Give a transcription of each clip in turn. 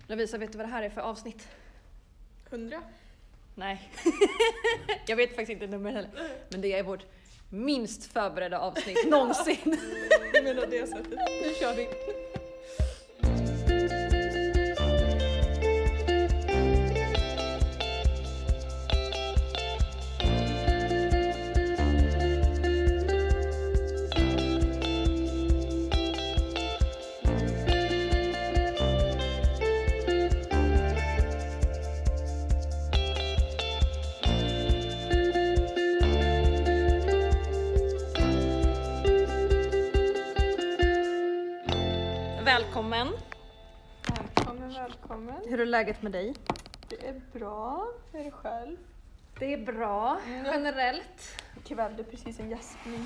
Lovisa, vet du vad det här är för avsnitt? 100? Nej. Jag vet faktiskt inte nummer heller. Men det är vårt minst förberedda avsnitt någonsin. Jag menar det sättet. Nu kör vi. Välkommen. Välkommen. Hur är läget med dig? Det är bra. Hur är det själv? Det är bra, generellt. Kvällde precis en gäspning.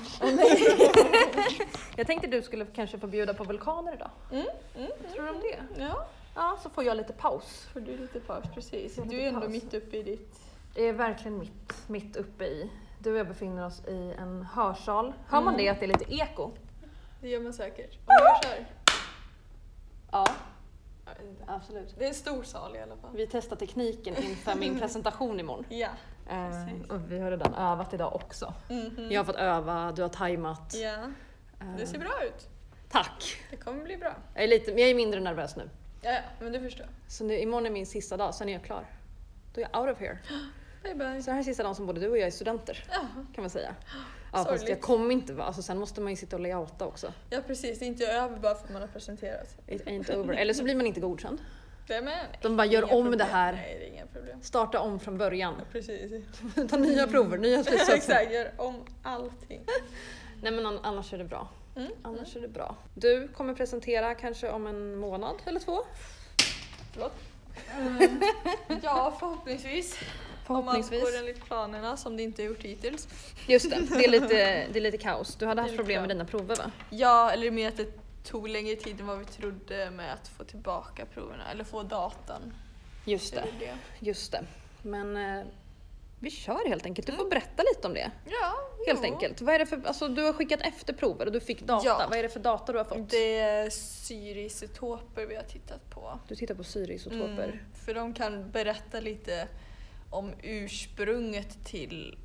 Jag tänkte du skulle kanske få bjuda på vulkaner idag. Tror du om det? Ja, Ja, så får jag lite paus. får du lite paus precis. Jag har Du lite är ändå paus. mitt uppe i ditt... Det är verkligen mitt uppe i. Du och jag befinner oss i en hörsal. Hör man det att det är lite eko? Det gör man säkert. Om jag gör så här. Ja, Jag vet inte. absolut. Det är en stor sal i alla fall. Vi testar tekniken inför min presentation imorgon. Ja. Precis. Och vi har redan övat idag också. Mhm. Jag har fått öva, du har tajmat. Ja, det ser bra ut. Tack! Det kommer bli bra. Jag är mindre nervös nu. Ja, men det förstår jag. Så nu, imorgon är min sista dag, sen är jag klar. Då är jag out of here. Bye bye. Så det här är sista dagen som både du och jag är studenter, Ja. kan man säga. Ja, fast Sorgligt. jag kommer inte vara, alltså sen måste man ju sitta och layouta också. Ja, precis. Det är inte över bara för att man har presenterat. It ain't over. Eller så blir man inte godkänd. Det är med. De bara gör Inga om problem. det här. Nej, det är inga problem. Starta om från början. Precis. Ta nya prover, nya slutsatser. Exakt, gör om allting. Nej men annars är det bra. Mm. Annars är det bra. Du kommer presentera kanske om en månad eller 2. Förlåt. Ja, förhoppningsvis. Förhoppningsvis. Om allt går enligt planerna som det inte har gjort hittills. Just det, det är lite kaos. Du hade haft Det är problem med lite dina prover va? Ja, eller mer att det tog längre tid än vad vi trodde med att få tillbaka proverna. Eller få datan. Just det, just det. Men vi kör helt enkelt. Du får berätta lite om det. Ja, Helt jo. enkelt. Vad är det för, alltså, du har skickat efter prover och du fick data. Ja. Vad är det för data du har fått? Det är syreisotoper vi har tittat på. Du tittar på syreisotoper. För de kan berätta lite om ursprunget till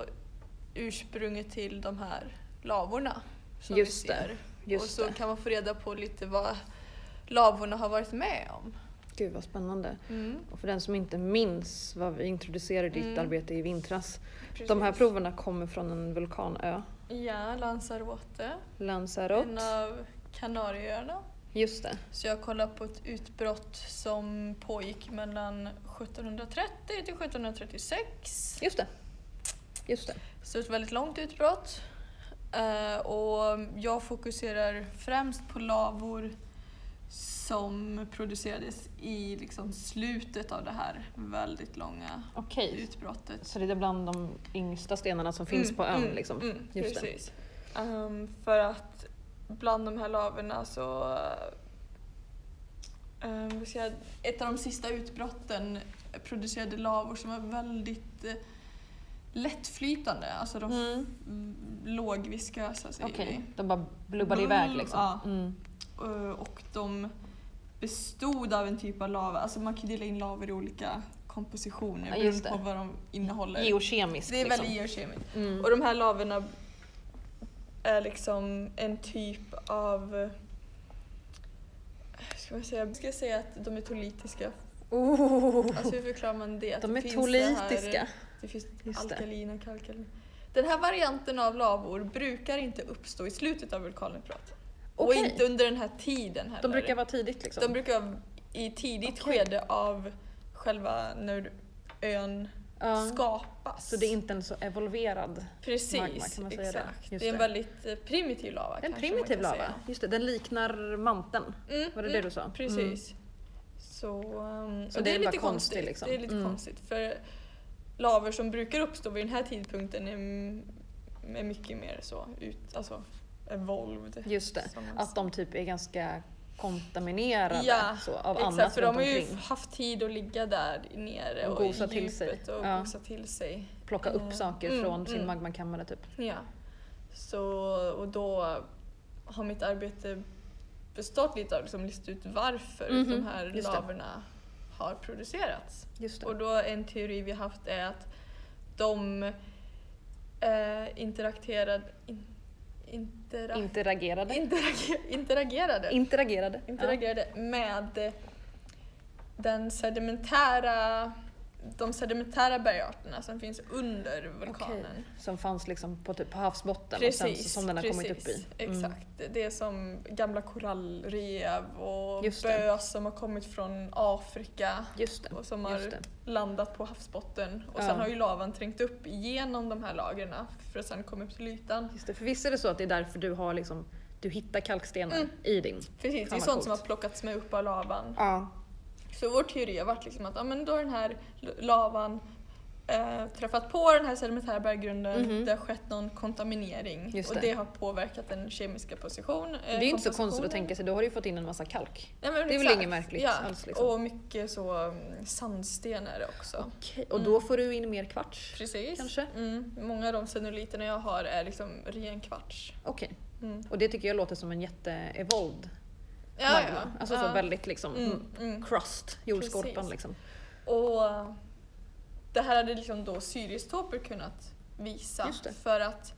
de här lavorna som Just vi det, ser. just och så det. kan man få reda på lite vad lavorna har varit med om. Gud vad spännande. Mm. Och för den som inte minns vad vi introducerade ditt arbete i vintras. Precis. De här proverna kommer från en vulkanö. Ja, Lanzarote. Lanzarote. En av Kanarieöarna. Just det. Så jag kollade på ett utbrott som pågick mellan 1730 till 1736. Just det. Just det. Så ett väldigt långt utbrott. Och jag fokuserar främst på lavor som producerades i liksom slutet av det här väldigt långa Okej. utbrottet. Så det är bland de yngsta stenarna som finns på ön liksom? Just det. Precis. För att bland de här lavorna så... ett av de sista utbrotten producerade lavor som var väldigt lättflytande. Alltså de lågviskösa säger Okej, vi. de bara blubbade iväg liksom? Ja. Mm. Och de bestod av en typ av lava. Alltså man kan dela in lavor i olika kompositioner Ja, just beroende på det. vad de innehåller. Geokemiskt Det är liksom. väldigt geokemiskt. Mm. Och de här lavorna är liksom en typ av... Ska jag säga att de är tolitiska? Alltså hur förklarar man det? Att De det är finns tolitiska. Det finns Just det. alkalina och kalkalina. Den här varianten av lavor brukar inte uppstå i slutet av vulkanutbrott. Och Okej. inte under den här tiden heller. De brukar vara tidigt liksom? De brukar vara i tidigt Okej. skede av själva när ön skapas. Så det är inte en så evolverad Precis, magma, kan man säga det? exakt. Just Det är en det. väldigt primitiv lava. En kanske primitiv man kan lava, säga. just det. Den liknar manteln. Var det det du sa? Precis. Så, Så och det är lite bara konstigt, konstigt. liksom. Det är lite konstigt. För lavor som brukar uppstå vid den här tidpunkten är mycket mer så evolved. Just det, som man att de typ är ganska kontaminerade Ja, så, av exakt, annat för runt de har ju omkring. haft tid att ligga där nere Och och gosa i till sig. djupet och Ja. gosa till sig. Plocka upp saker från sin magmakammare typ. Ja. Så, och då har mitt arbete bestått lite av liksom listat ut varför de här just det. lavorna har producerats. Just det. Och då en teori vi haft är att de interagerade med de sedimentära bergarterna som finns under vulkanen. Okej. Som fanns liksom på havsbotten Precis, och sen som den har kommit upp i. Exakt. Det är som gamla korallrev och Just det. bös som har kommit från Afrika Just det. och som Just har det. landat på havsbotten. Och Ja. sen har ju lavan trängt upp igenom de här lagren för att sen komma upp till ytan. Just det. För visst är det så att det är därför du har liksom, du hittar kalkstenar i din. Precis, det är Fan, vad sånt som coolt. har plockats med upp av lavan. Ja. Så vår teori har varit liksom att men då har den här lavan träffat på den här sedimentära berggrunden, det har skett någon kontaminering Just och det. det har påverkat den kemiska position. Det är ju inte så konstigt att tänka sig, då har du ju fått in en massa kalk. Nej, men Det är väl exakt. inget märkligt Ja, alls liksom. och mycket så sandsten är det också. Okej. Och då får du in mer kvarts? Precis. Kanske? Många av de senoliterna jag har är liksom ren kvarts. Okej. Och det tycker jag låter som en jätte-evolved Ja, magma. Alltså så väldigt liksom crust, jordskorpan Precis. liksom. Och det här hade liksom då Sirius-toper kunnat visa. Just det. För att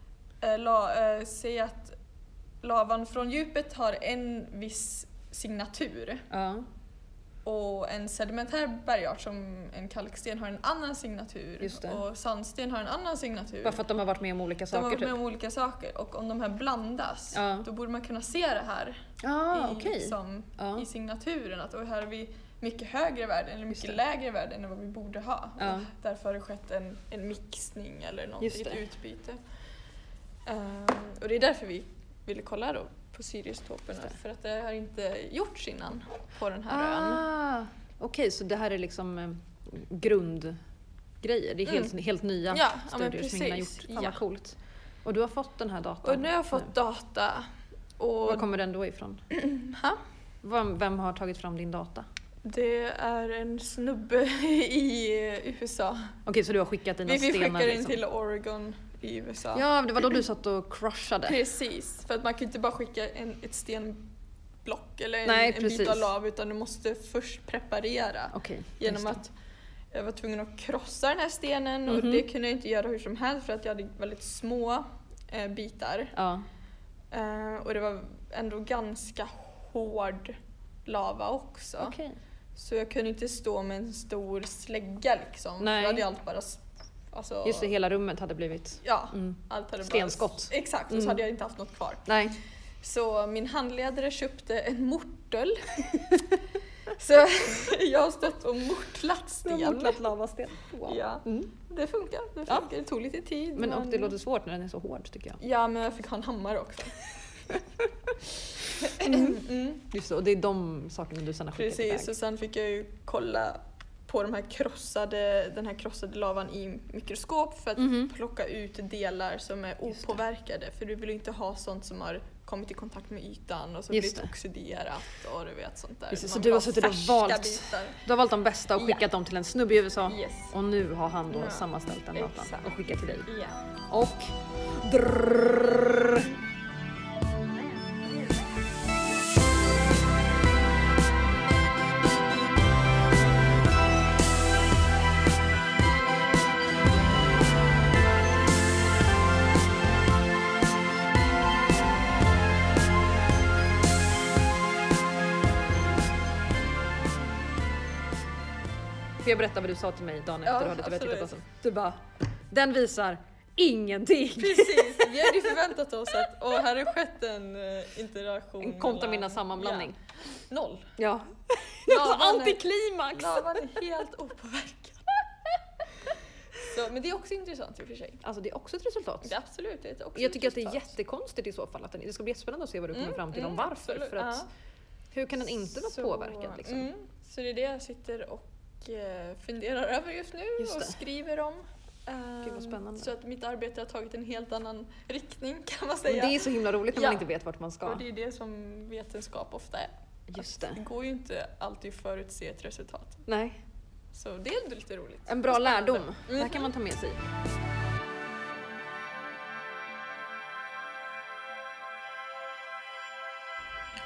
se att lavan från djupet har en viss signatur. Ja, Och en sedimentär bergart som en kalksten har en annan signatur. Just det. Och sandsten har en annan signatur. bara för att de har varit med om olika De har saker varit med typ. om olika saker. Och om de här blandas, Ja. då borde man kunna se det här Okej. liksom, Ja. i signaturen. Att här har vi mycket högre värden eller Just mycket det. lägre värden än vad vi borde ha. Ja. Och därför har det skett en mixning eller Just något, ett det. utbyte. Och det är därför vi ville kolla då på Sirius-toperna. För att det har inte gjorts innan på den här ön. Okej, så det här är liksom grundgrejer. Det är helt nya Ja, men studier som ingen har precis. gjort. Fan Ja. vad coolt. Och du har fått den här datan? Och nu har jag fått data. Och Var kommer den då ifrån? Ha? Vem har tagit fram din data? Det är en snubbe i USA. Okej, så du har skickat dina Vi stenar skickar in liksom. till Oregon i USA. Ja, det var då du satt och crushade. Precis, för att man kan inte bara skicka ett stenblock eller Nej, en bit precis. av lav, utan du måste först preparera Okej, genom just det. att jag var tvungen att krossa den här stenen och det kunde jag inte göra hur som helst för att jag hade väldigt små bitar. Ja, Och det var ändå ganska hård lava också. okej. Så jag kunde inte stå med en stor slägga liksom. Nej. Då hade allt bara... Alltså, Just det, hela rummet hade blivit... Ja, allt hade Stenskott. Bara, exakt, och så hade jag inte haft något kvar. Nej. Så min handledare köpte en mortel. Så jag har stått och mortlat sten. lavasten. Wow. Ja, det funkar. Det tog lite tid. Men och det låter svårt när den är så hård tycker jag. Ja, men jag fick ha en hammare också. Just det, och det är de sakerna du sen har skickat Precis, iväg. och sen fick jag ju kolla på den här krossade lavan i mikroskop för att plocka ut delar som är opåverkade. För du vill ju inte ha sånt som har kommit i kontakt med ytan och så Just blivit det. oxiderat och du vet sånt där. Just det, så Man du vill har ha suttit och färska valt. bitar. Du har valt de bästa och skickat dem till en snubbe i USA. Yes. Och nu har han då Ja. sammanställt den datan Exakt. och skickat till dig. Ja. Och... Drrrr. Får jag berätta vad du sa till mig dagen efter Ja, du hade tyvärr tittat på absolut. den? Du bara, den visar ingenting. Precis, vi hade ju förväntat oss att här har skett en interaktion. En kontamina-sammanblandning. Ja. 0. Ja. Det var Lavan är- antiklimax! Lavan är helt opåverkad. Så, men det är också intressant i och för sig. Alltså det är också ett resultat. Det är absolut, det är också Jag tycker att det är intressant. jättekonstigt i så fall. Att det ska bli jättespännande att se vad du kommer fram till om varför. absolut, För att, ja. hur kan den inte vara påverkad? Liksom? Så det är det jag sitter och funderar över just nu Just och det. skriver om. Gud, vad spännande. Så att mitt arbete har tagit en helt annan riktning kan man Det säga. är så himla roligt när Ja. man inte vet vart man ska. Och det är det som vetenskap ofta är. Just Det det. går ju inte alltid förutse ett resultat. Nej. Så det är lite roligt. En bra Spännande. lärdom. Det här kan man ta med sig.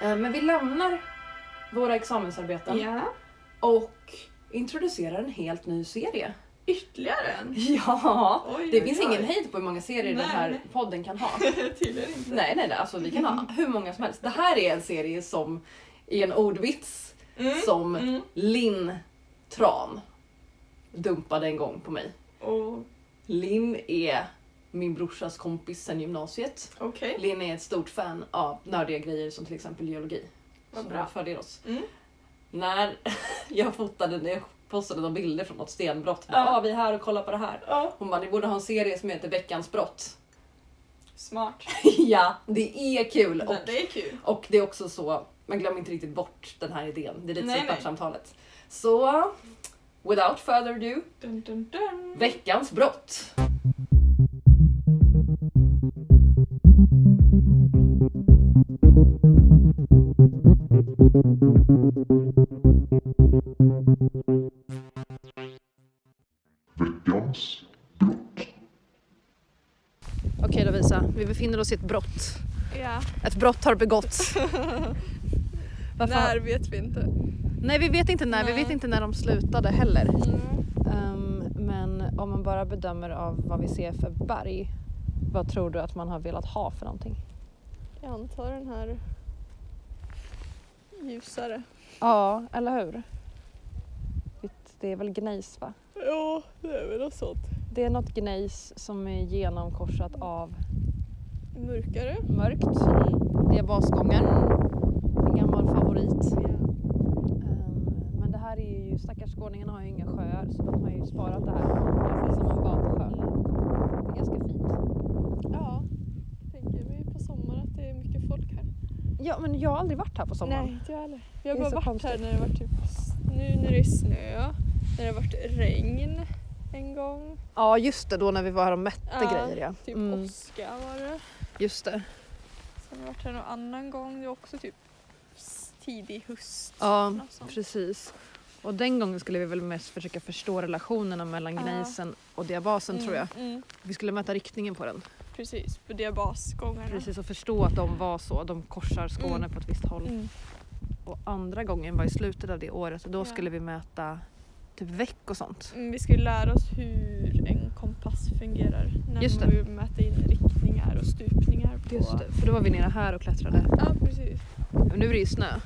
Men vi lämnar våra examensarbeten och introducerar en helt ny serie. Ytterligare en? Ja, Oj, det finns ingen hejd på hur många serier den här podden kan ha. Tydligen inte. Nej, alltså vi kan ha hur många som helst. Det här är en serie som är en ordvits som Linn Tran dumpade en gång på mig. Linn är min brorsas kompis sedan gymnasiet. Okay. Linn är ett stort fan av nördiga grejer som till exempel geologi. Vad bra. För oss. När jag postade några bilder från något stenbrott. Vi är här och kollar på det här. Hon bara, ni borde ha en serie som heter Veckans brott. Smart. Ja, det är kul. Det är kul. Och det är också så, man glömmer inte riktigt bort den här idén. Det är lite som samtalet. Så, without further ado, Veckans brott. Veckans brott. Okej Lovisa, vi befinner oss i ett brott. Ja. Ett brott har begåtts. När vet vi inte. Nej, vi vet inte när. Vi vet inte när de slutade heller. Men om man bara bedömer av vad vi ser för berg, vad tror du att man har velat ha för någonting? Jag antar den här ljusare. Ja, eller hur? Det är väl gnejs, va? Ja, det är väl något sånt. Det är något gnejs som är genomkorsat av mörkare. Mörkt. Diabasgångar. En gammal favorit. Men det här är ju, stackars skåningarna har ju inga sjöar, så de har ju sparat det här som en badsjö. Det är ganska fint. Ja, tänker vi på sommaren att det är mycket folk här. Ja, men jag har aldrig varit här på sommaren. Nej, inte jag heller. Jag har bara varit konstigt här när det var typ, nu när det är snö, när det har varit regn en gång. Ja, just det, då när vi var här och mätte grejer. Ja. Typ åska var det. Just det. Sen har jag varit här någon annan gång, det är också typ tidig höst. Ja, precis. Och den gången skulle vi väl mest försöka förstå relationerna mellan gnejsen och diabasen, tror jag. Vi skulle mäta riktningen på den. Precis, på diabasgångarna. Precis, och förstå att de var så. De korsar Skåne på ett visst håll. Och andra gången var i slutet av det året. Och då skulle vi mäta typ veck och sånt. Vi skulle lära oss hur en kompass fungerar. När Just det. vi mäta in riktningar och stupningar på... Just det, för då var vi nere här och klättrade. Ja, precis. Men nu är det ju snö.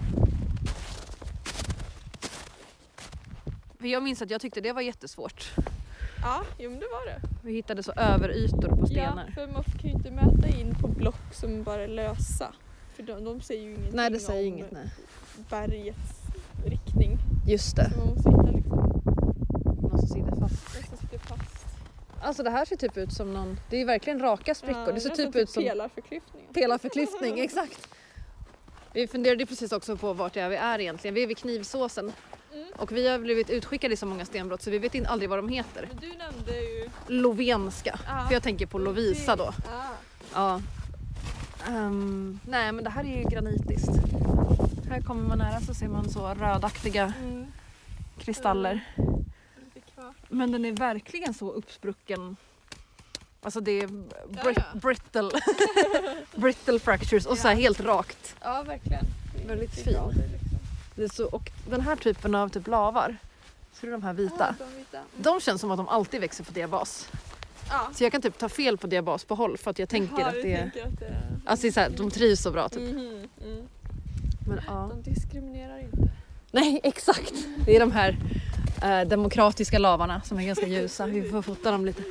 För jag minns att jag tyckte det var jättesvårt. Ja, jo men det var det. Vi hittade så överytor på stenar. Ja, för man kan ju inte mäta in på block som bara är lösa. För de säger ju ingenting. Nej, det säger om inget, nej. Bergets riktning. Just det. Så man måste hitta liksom... Någon som sitter fast. Det som sitter fast. Alltså det här ser typ ut som någon... Det är verkligen raka sprickor. Ja, det ser typ ut som... pelarförklyftning. Pelarförklyftning, exakt. Vi funderade precis också på vart vi är egentligen. Vi är vid Knivsåsen. Och vi har blivit utskickade i så många stenbrott så vi vet aldrig vad de heter. Men du nämnde ju... Lovenska. För jag tänker på Lovisa då. Ja. Nej, men det här är ju granitiskt. Här kommer man nära så ser man så rödaktiga kristaller. Men den är verkligen så uppsprucken. Alltså det är brittle brittle fractures och så här helt rakt. Ja, verkligen. Väldigt fin. Det är så, och den här typen av typ lavar, ser du de här vita? De känns som att de alltid växer på diabas. Ja. Så jag kan typ ta fel på diabas på håll för att jag tänker att det är... Alltså så här, de trivs så bra typ. Men, ja. De diskriminerar inte. Nej, exakt. Det är de här demokratiska lavarna som är ganska ljusa. Vi får fota dem lite.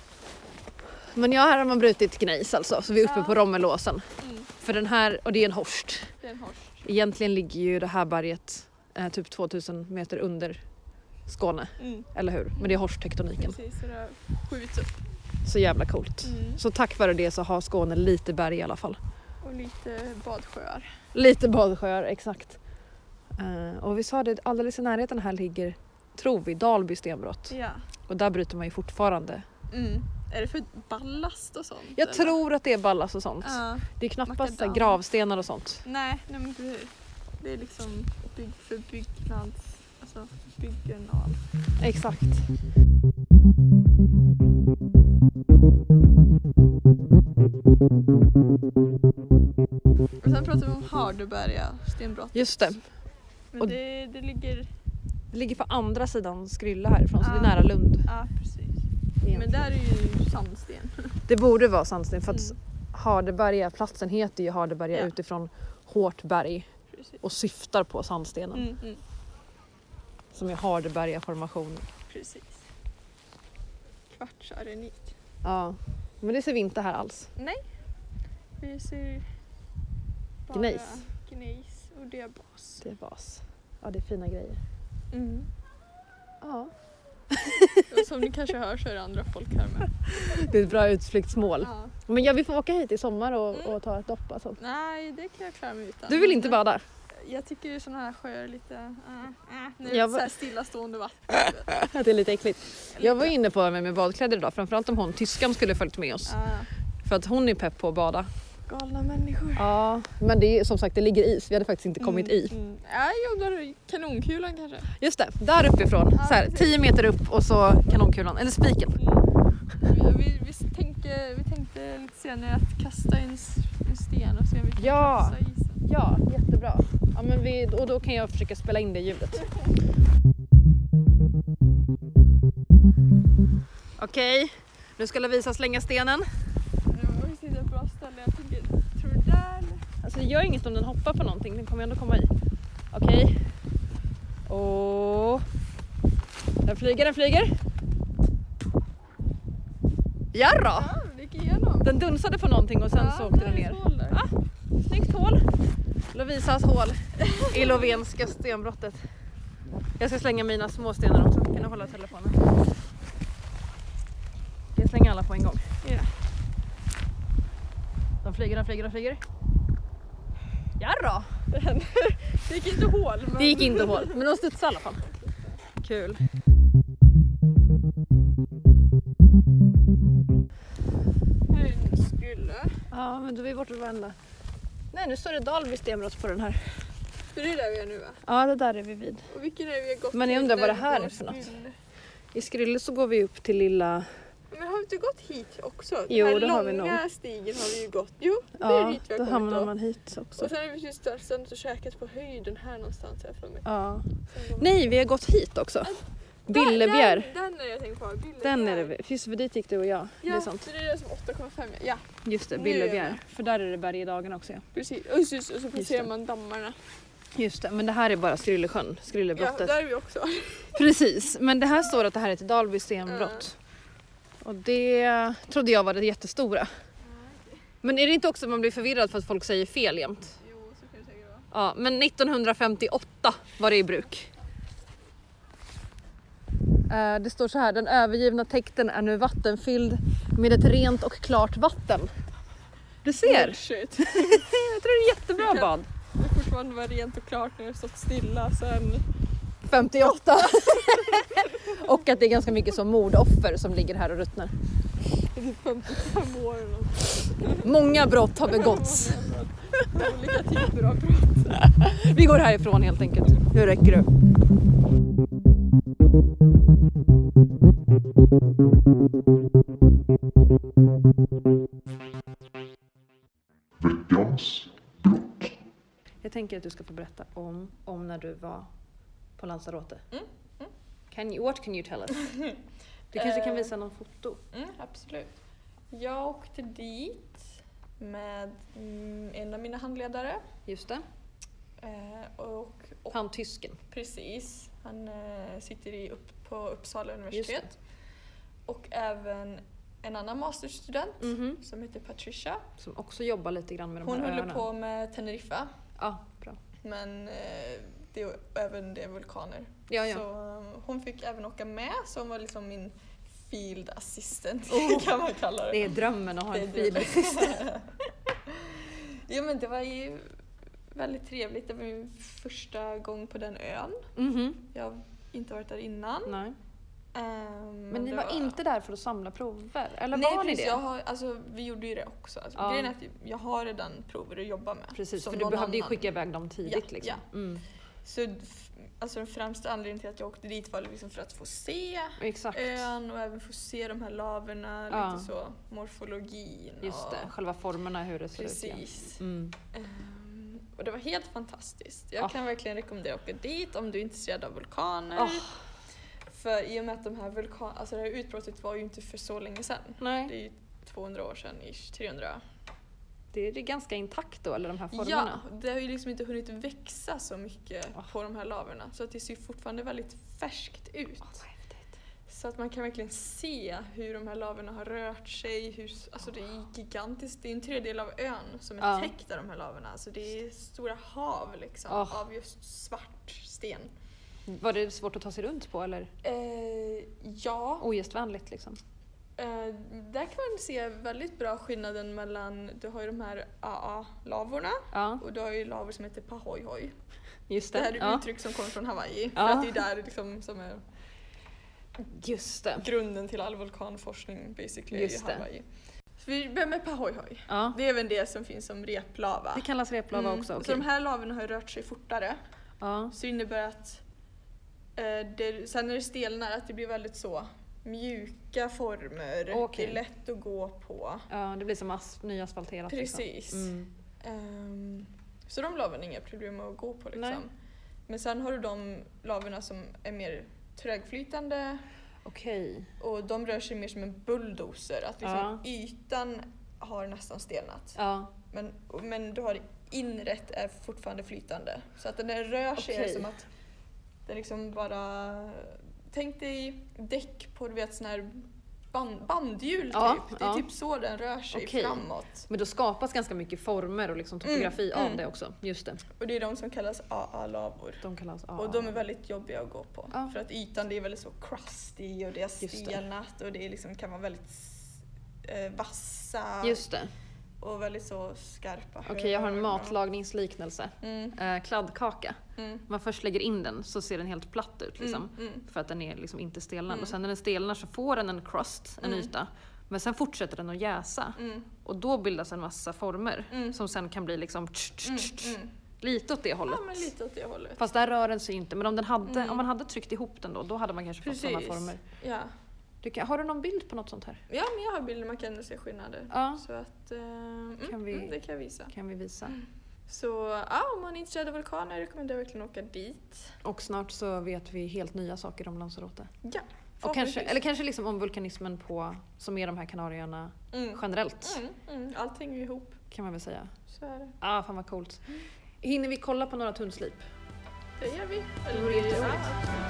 Men ja, här har man brutit gnejs alltså. Så vi är uppe på Rommelåsen. För den här, och det är en horst. Det är en horst. Egentligen ligger ju det här berget typ 2000 meter under Skåne. Eller hur? Men det är horsttektroniken. Precis, så det skjuts upp. Så jävla coolt. Så tack vare det så har Skåne lite berg i alla fall. Och lite badsjöar. Lite badsjöar, exakt. Och vi sa det, alldeles i närheten här ligger, tror vi, Dalby stenbrott. Ja. Och där bryter man ju fortfarande. Är det för ballast och sånt? Jag tror att det är ballast och sånt. Det är knappast så gravstenar och sånt. Nej, men det är liksom för byggnads, alltså byggnal. Exakt. Och sen pratar vi om Hardeberga stenbrott. Just det. Men det ligger på andra sidan Skrylle härifrån, så det är nära Lund. Ja, precis. Men där är ju sandsten. Det borde vara sandsten för att Hardeberga, platsen heter ju Hardeberga utifrån hårt berg. Precis. Och syftar på sandstenen. Som är Hardeberga-formationen. Precis. Kvartsarenit. Ja, men det ser vi inte här alls. Nej, vi ser bara gnejs och det är bas. Det är bas. Ja, det är fina grejer. Ja. Och som ni kanske hör så är det andra folk här med. Det är ett bra utflyktsmål. Ja. Men vi får åka hit i sommar och ta ett dopp. Alltså. Nej, det kan jag klara mig utan. Du vill inte bada? Jag tycker sådana här sjöar är lite när det är så här stillastående vatten. Det är lite äckligt. Jag var inne på med badkläder idag, framförallt om hon tyskan skulle följt med oss. För att hon är pepp på att bada. Galna människor. Ja, men det är som sagt, det ligger is. Vi hade faktiskt inte kommit i. Ja, jag jobbade kanonkulan kanske. Just det, där uppifrån. Så här, 10 meter upp och så kanonkulan, eller spiken. Vi tänkte lite senare att kasta en sten och se om vi kan kasta isen. Ja, jättebra. Ja, men och då kan jag försöka spela in det ljudet. Okej, nu ska Lovisa slänga stenen. Det är ett bra ställe. Jag tror det där. Alltså det gör inget om den hoppar på någonting, den kommer ändå komma i. Okej. Och den flyger. Jarra! Ja, det gick igenom. Den dunsade på någonting och sen så åkte den ner. Snyggt hål. Lovisas hål i Lovenska stenbrottet. Jag ska slänga mina små stenar också. Kan du hålla telefonen? Jag slänger alla på en gång. Ja. De flyger. Jarra! Det gick inte hål. Det gick inte hål, men de studsade i alla fall. Kul. Här är en Skrylle. Ja, men då är vi borta varenda. Nej, nu står det Dalby stenbrott på den här. För det är där vi är nu, va? Ja, det där är vi vid. Och vilken är vi har gått Men jag undrar vad det här är för något. I Skrylle så går vi upp till lilla... Men har vi inte gått hit också? Jo, den här det har vi nog. långa stigen har vi ju gått. Jo, det är hit vi har då kommit hamnar då. man hit också. Och sen har vi just stått och käkat på höjden här någonstans här för mig. Ja. Nej, vi har gått hit också. Billebjer. Den är jag tänkt på. Billebjer. Den är det. Just för dit gick du och jag. Ja, det är sant. så det är det som 8,5. Ja, Just det, Nu är Billebjer. jag med. För där är det berg i dagen också. Ja. precis. Och så passerar man dammarna. Just det, men det här är bara Skryllesjön, Ja, Skryllebrottet. där är vi också. Precis, men det här står att det här är ett Dalby stenbrott. Och det trodde jag var det jättestora. Men är det inte också att man blir förvirrad för att folk säger fel jämt? Jo, så kan det säkert vara. Ja, men 1958 var det i bruk. Det står så här: den övergivna täkten är nu vattenfylld med ett rent och klart vatten. Du ser! Shit. Jag tror det är jättebra bad. Det fortfarande var rent och klart när det stått stilla sen 58. Och att det är ganska mycket som mordoffer som ligger här och ruttnar. 55 år eller något. Många brott har begåtts. Olika typer av brott. Vi går härifrån helt enkelt. Nu räcker det. Veckans brott. Jag tänker att du ska få berätta om när du var på Lanzarote. What can you tell us? Du kanske kan visa någon foto. Absolut. Jag åkte dit med en av mina handledare. Just det. Och Han tysken. precis. Han sitter på Uppsala universitet. Och även en annan masterstudent som heter Patricia. Som också jobbar lite grann med de Hon här öarna. håller på med Teneriffa. Ja, bra. Men det är även det vulkaner. Ja. Så hon fick även åka med, så hon var liksom min field assistant kan man kalla det. Det är drömmen att ha en field assistant. Ja, men det var ju väldigt trevligt. Det var min första gång på den ön. Jag har inte varit där innan. Nej. Men ni var inte där för att samla prover? Eller Nej, var ni precis, det? vi gjorde ju det också. Grejen är att jag har redan prover att jobba med. Precis, som för du någon behövde ju annan. skicka iväg dem tidigt. Liksom. Så den främsta anledningen till att jag åkte dit var liksom för att få se Exakt. ön och även få se de här laverna, lite så morfologin. Just det, själva formerna, hur det ser ut. Precis. Och det var helt fantastiskt. Jag kan verkligen rekommendera att åka dit om du är intresserad av vulkaner. För i och med att det här utbrottet var ju inte för så länge sedan. Nej. Det är ju 200 år sedan, 300. Det är ganska intakt då, eller de här formerna? Ja, det har ju liksom inte hunnit växa så mycket på de här lavorna. Så att det ser fortfarande väldigt färskt ut. Så att man kan verkligen se hur de här lavorna har rört sig. Alltså det är gigantiskt. Det är en tredjedel av ön som är täckt av de här lavorna. Alltså det är stora hav liksom, av just svart sten. Var det svårt att ta sig runt på eller? Ja. Ogästvänligt liksom? Där kan man se väldigt bra skillnaden mellan, du har ju de här AA-lavorna och du har ju lavor som heter Pahoehoe. Just det. Det här är uttryck som kommer från Hawaii. För att det är där liksom som är grunden till all vulkanforskning basically i Hawaii. Så vi börjar med Pahoehoe. Det är även det som finns som replava. Det kallas replava också. Okay. Så de här lavorna har rört sig fortare. Så det innebär att sen när det stelnar att det blir väldigt så mjuka former. Det är lätt att gå på. Ja, det blir som nyasfalterat. Precis. Liksom. Så de lavorna är inga problem att gå på liksom. Nej. Men sen har du de lavorna som är mer trögflytande. Och de rör sig mer som en bulldozer. Att liksom ytan har nästan stelnat. Men du har inrätt är fortfarande flytande. Så att när den rör sig är det som att den liksom bara... Tänk dig däck på sån här bandhjul typ. Det är typ så den rör sig framåt. Men då skapas ganska mycket former och liksom topografi av det också. Just det. Och det är de som kallas AA-lavor. De kallas AA. Och de är väldigt jobbiga att gå på. För att ytan det är väldigt så crusty och det är stelnat och det är liksom, kan vara väldigt vassa. Just det. Och väldigt så skarpa. Okej, jag har en matlagningsliknelse. Kladdkaka. Man först lägger in den så ser den helt platt ut liksom, för att den är liksom inte stelnad. Och sen när den stelnar så får den en crust, en yta. Men sen fortsätter den att jäsa. Och då bildas en massa former som sen kan bli liksom lite åt det hållet. Ja, men lite åt det hållet. Fast där rör den sig inte. Men om man hade tryckt ihop den då hade man kanske fått sådana former. Ja. Har du någon bild på något sånt här? Ja, men jag har bilder man kan se skillnader. Så att, det kan vi visa. Så om man är intresserad av vulkaner rekommenderar jag verkligen åka dit. Och snart så vet vi helt nya saker om Lanzarote. Ja. Och kanske liksom om vulkanismen som är de här Kanarieöarna generellt. Allting är ihop. Kan man väl säga. Så är det. Fan vad coolt. Hinner vi kolla på några tunnslip? Det gör vi. Det vore jätteroligt.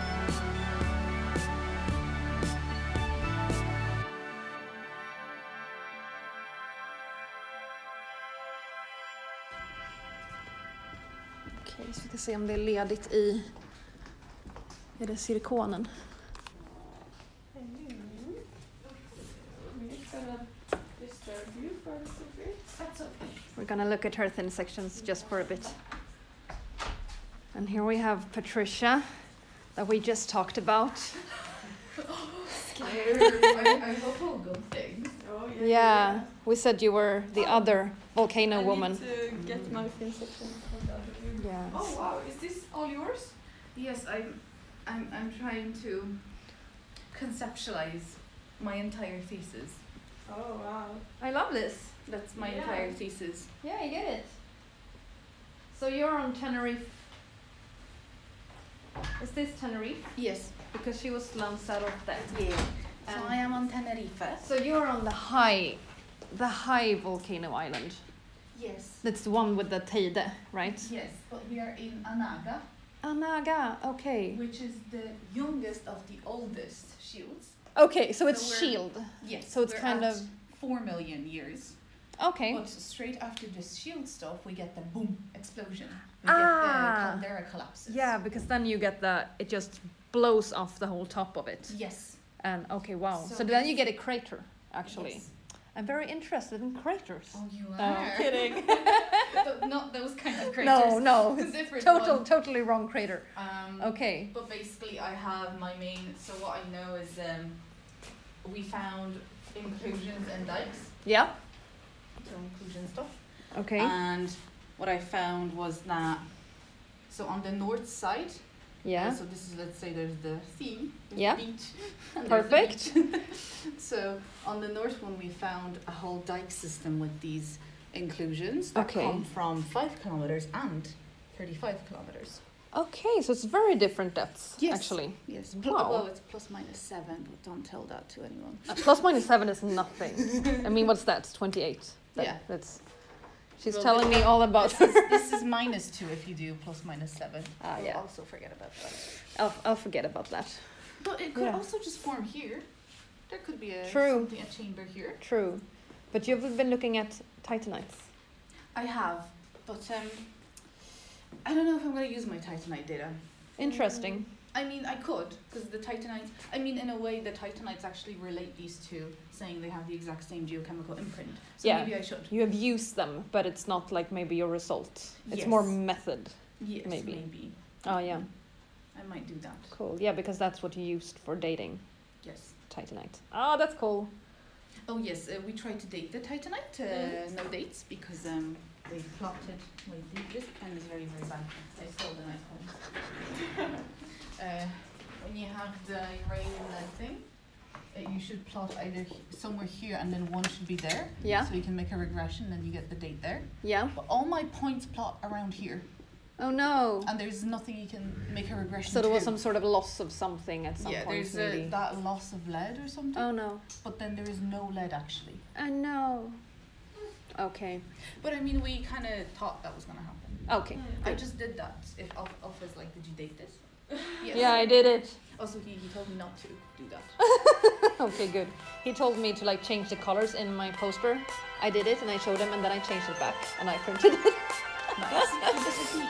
Okej, så vi ska se om det är ledigt i det zirkonen. We're gonna look at her thin sections just for a bit. And here we have Patricia that we just talked about. I hope all good things. Yeah, we said you were the other volcano woman. I need to get my thin section. Yes. Oh wow, is this all yours? Yes, I'm trying to conceptualize my entire thesis. Oh wow. I love this. That's my entire thesis. Yeah, I get it. So you're on Tenerife. Is this Tenerife? Yes. Because she was Lanzarote. Yeah. So I am on Tenerife. So you're on the high volcano island. Yes. That's the one with the Teide, right? Yes, but we are in Anaga. Anaga, okay. Which is the youngest of the oldest shields. Okay, so it's shield. Yes. So it's kind of 4 million years. Okay. But straight after this shield stuff, we get the boom explosion. We get the caldera collapses. Yeah, because then you get it just blows off the whole top of it. Yes. And okay, wow. So then you get a crater, actually. Yes. I'm very interested in craters. Oh, you are? Kidding. Not those kind of craters. No. Different totally wrong crater. Okay. But basically, I have my main. So what I know is we found inclusions and dikes. Yeah. So inclusion stuff. Okay. And what I found was that so on the north side. Yeah. So this is, let's say there's the sea. Yeah. The beach. Perfect. So on the north one we found a whole dike system with these inclusions that come from 5 kilometers and 35 kilometers. Okay, so it's very different depths, actually. Yes. Wow. Well, it's ±7, but don't tell that to anyone. +/-7 is nothing. I mean, what's that? 28. Yeah. She's telling me all about. This is -2 if you do +/-7. Yeah. Also forget about that. I'll forget about that. But it could also just form here. There could be a chamber here. True. But you've been looking at titanites. I have, but I don't know if I'm going to use my titanite data. Interesting. I mean, I could, because the titanites, I mean, in a way, the titanites actually relate these two, saying they have the exact same geochemical imprint. So maybe I should. You have used them, but it's not like maybe your result. It's Yes. more method. Yes, maybe. Oh, yeah. I might do that. Cool. Yeah, because that's what you used for dating Yes. titanite. Oh, that's cool. Oh, yes, we tried to date the titanite. No dates, because they plotted this pen is very, very bad. I stole the nice one. When you have the uranium thing, you should plot either somewhere here and then one should be there. Yeah. So you can make a regression and you get the date there. Yeah. But all my points plot around here. Oh no. And there's nothing you can make a regression So there was to. some sort of loss of something at some point. There's maybe. that loss of lead or something. Oh no. But then there is no lead actually. I know. Okay. But I mean, we kind of thought that was going to happen. Okay. I just did that. If Alf is like, did you date this? Yes. Yeah, I did it. Also, he told me not to do that. Okay, good. He told me to like change the colors in my poster. I did it and I showed him and then I changed it back and I printed it. Nice.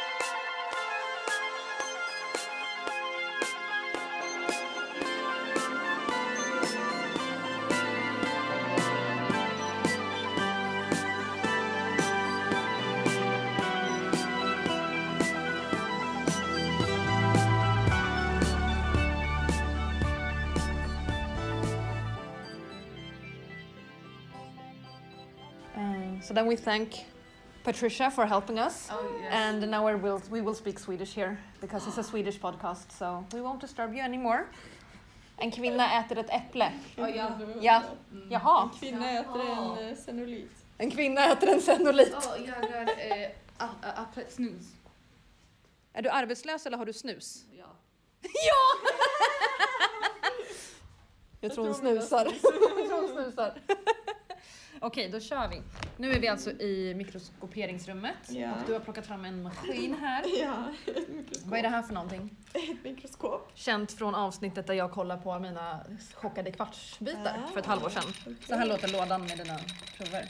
So then we thank Patricia for helping us. Oh, yes. And now we will speak Swedish here because it's a Swedish podcast, so we won't disturb you anymore. En kvinna äter ett äpple. Oh, ja. Ja. Jaha. Kvinna äter en senolit. En kvinna äter en senolit. Jag har äpplet snus. Är du arbetslös eller har du snus? Ja. Ja! Jag tror hon snusar. Jag tror hon snusar. Okej, då kör vi. Nu är vi alltså i mikroskoperingsrummet. Ja. Och du har plockat fram en maskin här. Ja, ett mikroskop. Vad är det här för någonting? Ett mikroskop. Känt från avsnittet där jag kollar på mina chockade kvartsbitar för ett halvår sedan. Så här låter lådan med dina prover.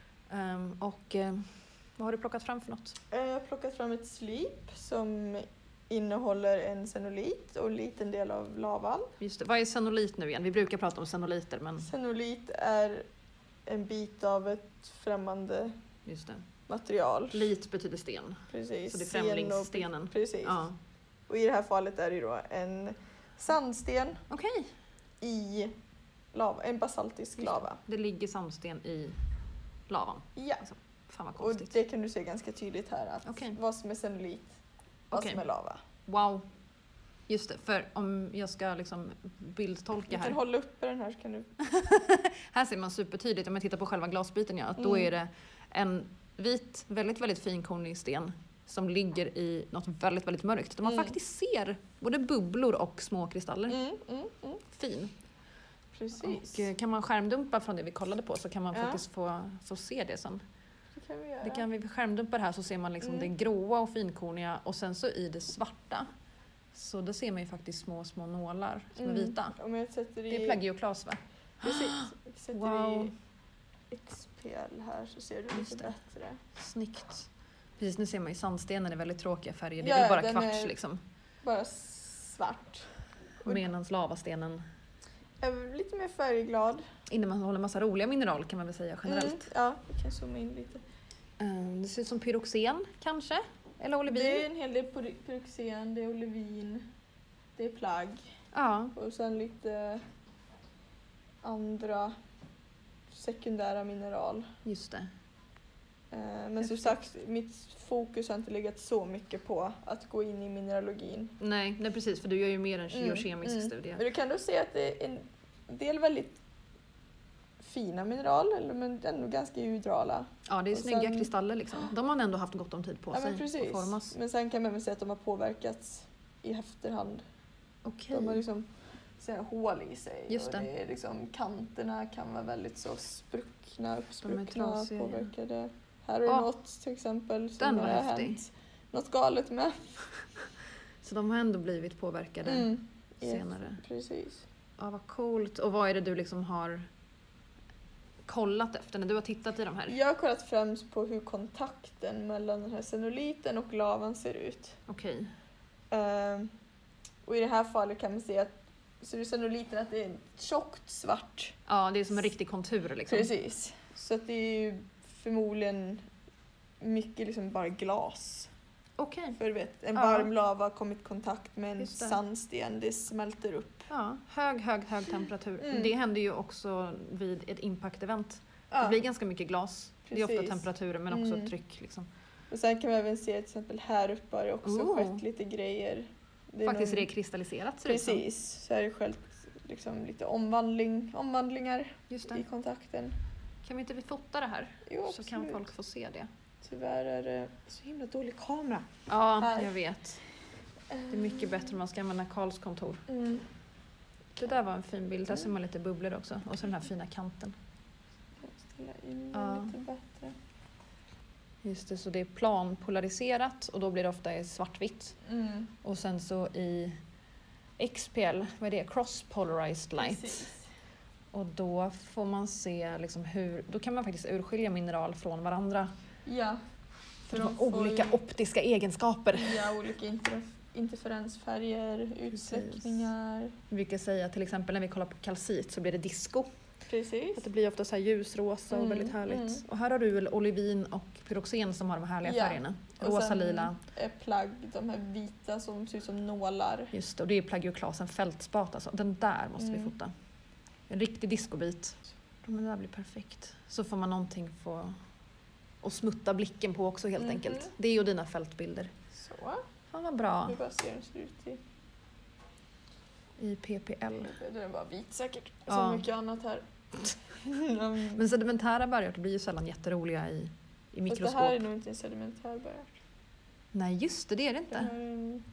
Vad har du plockat fram för något? Jag har plockat fram ett slip som innehåller en senolit och en liten del av lavan. Just det. Vad är senolit nu igen? Vi brukar prata om senoliter, men Senolit är en bit av ett främmande just det. material. Lit betyder sten. Precis. Så det är främlingsstenen. Precis. Ja. Och i det här fallet är det då en sandsten Okej. i lava, en basaltisk lava. Det ligger sandsten i lavan. Ja, Fan vad och konstigt. det kan du se ganska tydligt här att Okej. vad som är senolit, vad Okej. som är lava. Wow. Just det, för om jag ska liksom bildtolka Du kan här. hålla uppe den här så kan du... Här ser man supertydligt, om jag tittar på själva glasbiten, att då är det en vit, väldigt, väldigt finkornig sten som ligger i något väldigt, väldigt mörkt. Där man faktiskt ser både bubblor och små kristaller. Fin. Precis. Och kan man skärmdumpa från det vi kollade på så kan man Ja. faktiskt få se det sen. Det kan vi göra. Det kan vi skärmdumpa det här så ser man liksom det gråa och finkorniga och sen så i det svarta så då ser man ju faktiskt små nålar som är vita. Om jag sätter i... Det är plagioklas va? Precis. Jag sätter Wow. i XPL här så ser du Just lite det. bättre. Snyggt. Precis, nu ser man ju sandstenen är väldigt tråkiga färger. Det Ja, är väl bara den kvarts är- liksom. Bara svart. Medan lavastenen Jag är lite mer färgglad. innehåller massa roliga mineral kan man väl säga generellt. Ja, vi kan zooma in lite. Det ser ut som pyroxen kanske? Eller olivin? Det är en hel del pyroxen, det är olivin, det är plagg Ja, och sen lite andra sekundära mineral. just det. Men som sagt, mitt fokus har inte legat så mycket på att gå in i mineralogin. Nej, precis, för du gör ju mer en geokemisk studie. Men du kan då se att det är en del väldigt fina mineral, eller men ändå ganska hydraula. Ja, det är Och snygga sen- kristaller liksom. De har ändå haft gott om tid på Ja, sig men precis. att formas. Men sen kan man även säga att de har påverkats i efterhand. Okej. De har liksom så här hål i sig. Just och det. det är liksom, kanterna kan vara väldigt så spruckna, uppspruckna, trasiga, ja. påverkade. Här har Ja. du något till exempel som Den var har häftig. hänt något galet med. Så de har ändå blivit påverkade senare. Precis. Ja, vad coolt. Och vad är det du liksom har kollat efter när du har tittat i de här? Jag har kollat främst på hur kontakten mellan den här xenoliten och lavan ser ut. Okej. Och i det här fallet kan man se att så är xenoliten att det är tjockt svart. Ja, det är som en riktig kontur liksom. Precis. Så att det är ju förmodligen mycket liksom bara glas. Okej. För du vet, en Ja. varm lava har kommit i kontakt med en Just det. sandsten, det smälter upp. Ja, hög temperatur. Mm. Det händer ju också vid ett impact-event. Det Ja. blir ganska mycket glas. Det är ofta Precis. temperaturer men också Mm. tryck liksom. Och sen kan man även se till exempel här uppe har det också Oh. skett lite grejer. Det är Faktiskt någon- rekristalliserat ser det ut som. Precis, så är det skett liksom lite omvandlingar Just i det. kontakten. Kan vi inte fota det här? Jo, Så kan absolut. folk få se det. Tyvärr är det så himla dålig kamera. Ja, Här. jag vet. Det är mycket bättre om man ska använda Karls kontor. Mm. Det där var en fin bild. Där ser man lite bubblor också. Och så den här fina kanten. Ställa in Ja. lite bättre. Just det, så det är planpolariserat och då blir det ofta i svartvitt. Mm. Och sen så i XPL, vad är det? Cross Polarized Light. Precis. Och då får man se liksom hur, då kan man faktiskt urskilja mineral från varandra. Ja. För de de har får olika ju- optiska egenskaper. Ja, olika interferensfärger, utsläckningar. Vi brukar säga till exempel när vi kollar på kalcit så blir det disco. Precis. Att det blir ofta så här ljusrosa och väldigt härligt. Och här har du väl olivin och pyroxen som har de härliga Ja. färgerna. Och Rosa, sen lila. är plagg, de här vita som ser ut som nålar. Just det, och det är plagioklasen fältspat alltså. Den där måste vi fota. En riktig discobit. Men det där blir perfekt. Så får man någonting att smutta blicken på också helt enkelt. Det är ju dina fältbilder. Så. Fan vad bra. Vi bara ser hur den ser ut I PPL. Då är den bara vit säkert. Ja. Som mycket annat här. Men sedimentära bergarter blir ju sällan jätteroliga i Fast mikroskop. det här är nog inte en sedimentär bergart. Nej just det, det är det Det här inte. är en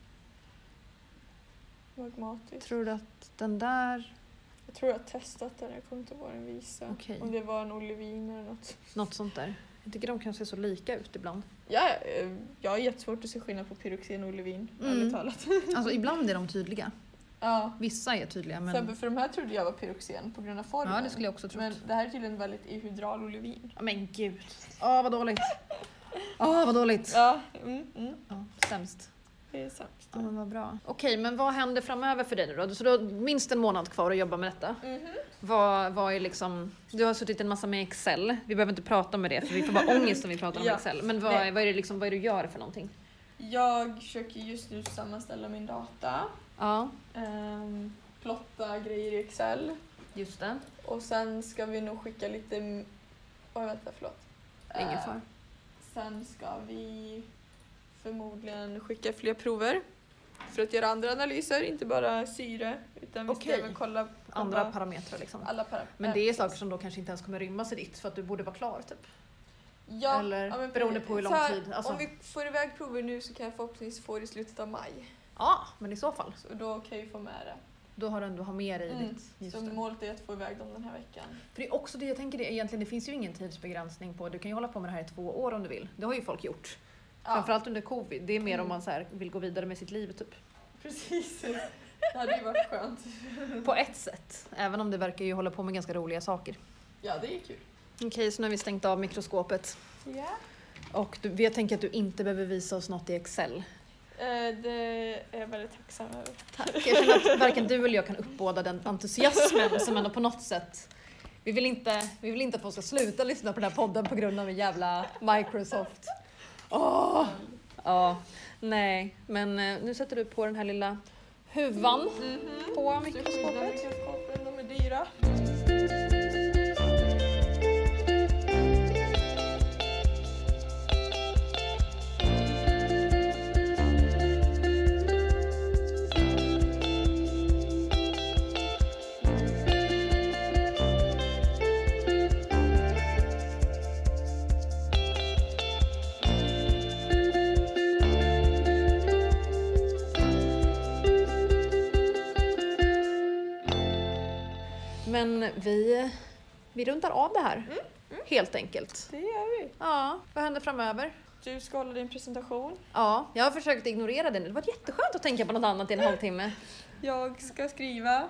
magmatisk. Tror du att den där, Jag tror jag har testat den, jag kommer inte ihåg vad den visade. Okej. Om det var en olivin eller något. något sånt där. Jag tycker de kan se så lika ut ibland. Ja, jag har jättesvårt att se skillnad på pyroxen och olivin, ärligt talat. Alltså ibland är de tydliga. Ja. Vissa är tydliga men... För de här trodde jag var pyroxen på grund av formen. Ja det skulle jag också tro. Men det här är tydligen väldigt ihydral olivin. Ja, men gud. Åh vad dåligt. Åh vad dåligt. Ja, Ja, sämst. det är sämst. Ja men vad bra. Okej men vad händer framöver för dig nu då? Så du har minst en månad kvar att jobba med detta. Vad är liksom, du har suttit en massa med Excel. Vi behöver inte prata med det för vi får bara ångest om vi pratar om Ja. Excel. Men vad är det liksom, vad är det du gör för någonting? Jag försöker just nu sammanställa min data. Ja, Plotta grejer i Excel. just det. Och sen ska vi nog skicka lite... förlåt. Ingen fara. Sen ska vi förmodligen skicka fler prover för att göra andra analyser, inte bara syre. Utan vi ska Okej. även kolla Andra parametrar liksom. alla parametrar. Men det är saker som då kanske inte ens kommer rymmas i ditt för att du borde vara klar typ. Ja, eller men beroende på hur lång så här, tid, alltså. Om vi får iväg prover nu så kan jag förhoppningsvis få det i slutet av maj. Ja, men i så fall. Så då kan jag ju få med det. Då har du ändå ha mer i ditt. Just Så det. målet är att få iväg dem den här veckan. För det är också det jag tänker, det, egentligen, det finns ju ingen tidsbegränsning på, du kan ju hålla på med det här i 2 år om du vill. Det har ju folk gjort. Framförallt under covid, det är mer om man så här vill gå vidare med sitt liv typ. Precis. Det hade ju varit skönt. På ett sätt, även om det verkar ju hålla på med ganska roliga saker. Ja, det är kul. Okej, så nu har vi stängt av mikroskopet. Ja. Och jag tänker att du inte behöver visa oss något i Excel. Det är jag väldigt tacksam över. Tack. Jag känner att varken du eller jag kan uppbåda den entusiasmen som ändå på något sätt... Vi vill inte att folk ska sluta lyssna på den här podden på grund av en jävla Microsoft. Ja, nej. Men nu sätter du på den här lilla huvan på mikroskopet. Mikroskopen, de är dyra. Men vi rundar av det här. Helt enkelt. Det gör vi. Ja, vad händer framöver? Du ska hålla din presentation. Ja, jag har försökt ignorera det nu. Det var jätteskönt att tänka på något annat i en halvtimme. Jag ska skriva.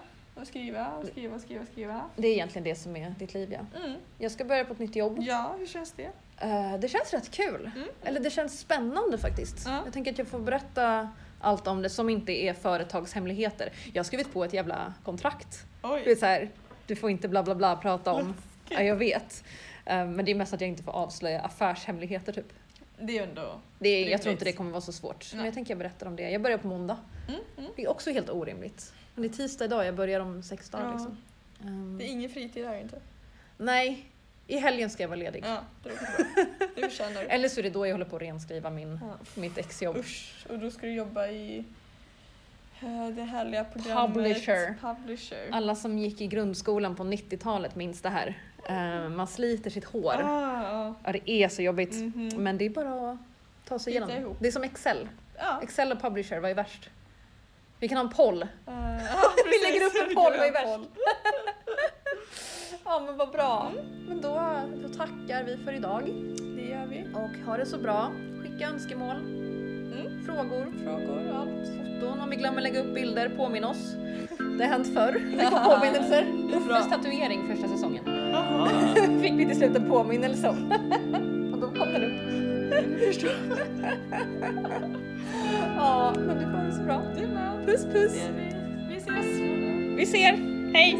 Det är egentligen det som är ditt liv, ja. Jag ska börja på ett nytt jobb. Ja, hur känns det? Det känns rätt kul. Eller det känns spännande faktiskt. Ja. Jag tänker att jag får berätta allt om det som inte är företagshemligheter. Jag har skrivit på ett jävla kontrakt. Oj. Det är så här, du får inte bla bla bla prata om. Ja, jag vet. Men det är mest att jag inte får avslöja affärshemligheter typ. Det är ändå... Jag tror inte det kommer vara så svårt. Men jag tänker berätta om det. Jag börjar på måndag. Det är också helt orimligt. Men det är tisdag idag, jag börjar om 6 dagar. Ja. Liksom. Det är ingen fritid här inte. Nej, i helgen ska jag vara ledig. Ja, det är bra. Du förtjänar det. Eller så är det då jag håller på att renskriva mitt exjobb. Usch, och då ska du jobba i det härliga programmet Publisher. Alla som gick i grundskolan på 90-talet minns det här. Man sliter sitt hår. Ja, det är så jobbigt. Men det är bara att ta sig igenom. Ihop. Det är som Excel. Ja. Excel och Publisher, vad är värst? Vi kan ha en poll. Vi lägger upp en poll, vad är värst? Ja, men vad bra. Men då tackar vi för idag. Det gör vi. Och ha det så bra. Skicka önskemål. Frågor och allt. Foton, om vi glömmer lägga upp bilder, påminn oss. Det har hänt förr. Vi får påminnelser. Uffes tatuering första säsongen. Fick vi till slut en påminnelse om. Och då kom den upp. Förstår. Ja, men det var så bra. Du med. Puss, puss. Vi ses. Vi ser. Hej.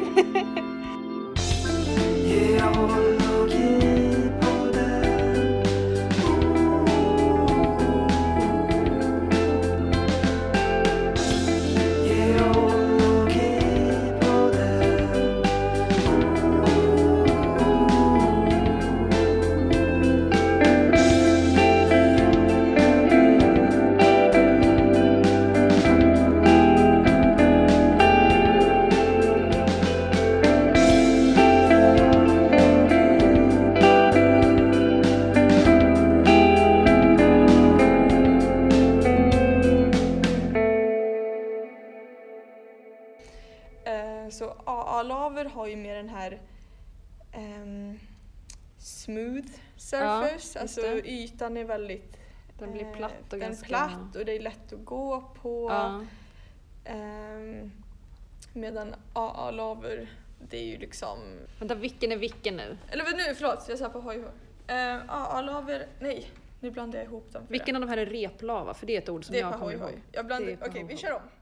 Så AA-laver har ju mer den här smooth surface. Ja, alltså ytan är väldigt... Den blir platt och den ganska... platt och det är lätt att gå på. Ja. Medan AA-laver, det är ju liksom... Vänta, vilken är vilken nu? Eller nu, förlåt, jag sa på hoj. AA-laver, nej, nu blandar jag ihop dem. Vilken av de här är replava? För det är ett ord som det är jag på kommer hoj. ihåg. Okej, vi kör om.